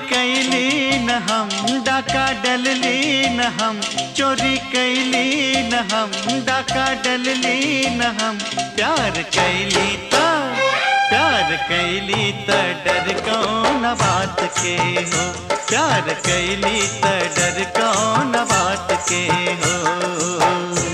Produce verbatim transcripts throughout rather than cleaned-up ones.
कैली न हम, डाका डलली न हम, चोरी कैली न हम, डाका डलली न हम। प्यार कैली त प्यार कैली त डर कौन बात के हो, प्यार कैली त डर कौन बात के हो।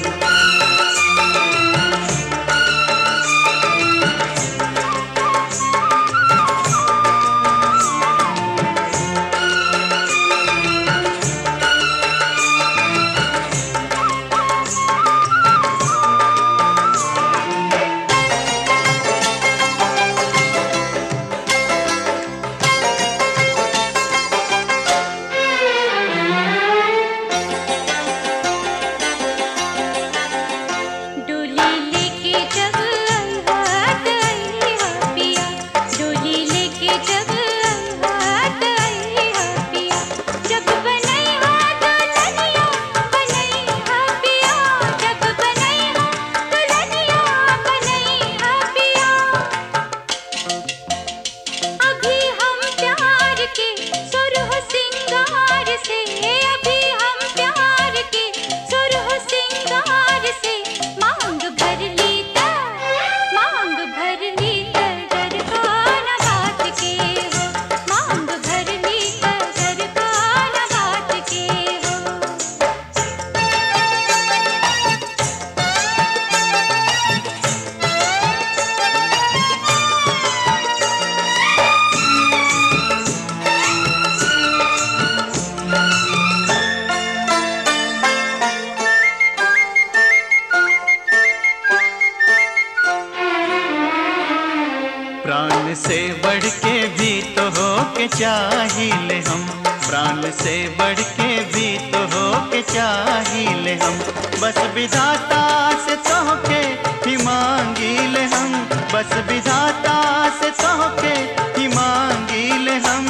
प्राण से बढ़ के भी तो हो के चाहिए हम, प्राण से बढ़ के भी तो हो के चाहिए हम। बस विधाता से तो के ही मांगिले हम, बस विधाता से तो के ही मांगिले हम।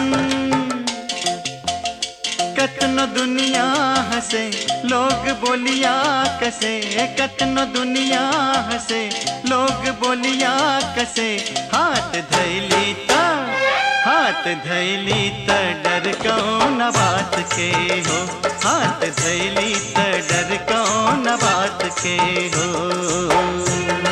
कतनो दुनिया हंसे लोग बोलिया कसे, कतनो दुनिया हंसे लोग बोलिया कसे। हाथ धैली त हाथ धैली त डर कौन बात के हो, हाथ धैली त डर कौन बात के हो।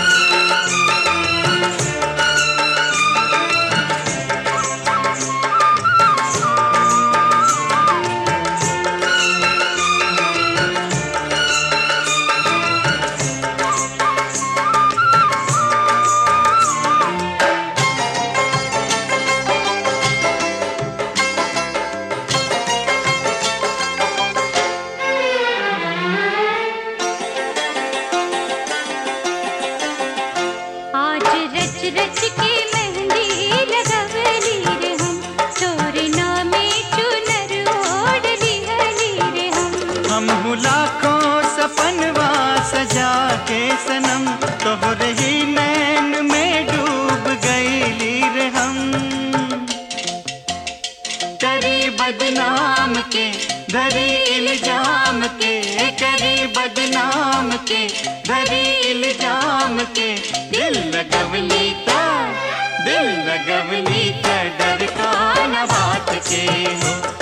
रच के मेहंदी लगवली रे हम, तोरना में चुनर ओढ़ली हली रे हम। हम लाखों सपनवा सजा के सनम, तोहरे ही नैन में डूब गईली रे हम। करी बदनाम के धरी इल्जाम के, करी बदनाम के धरी इल्जाम के। दिल लगवली त दिल लगवली त डर कौन बात के हो,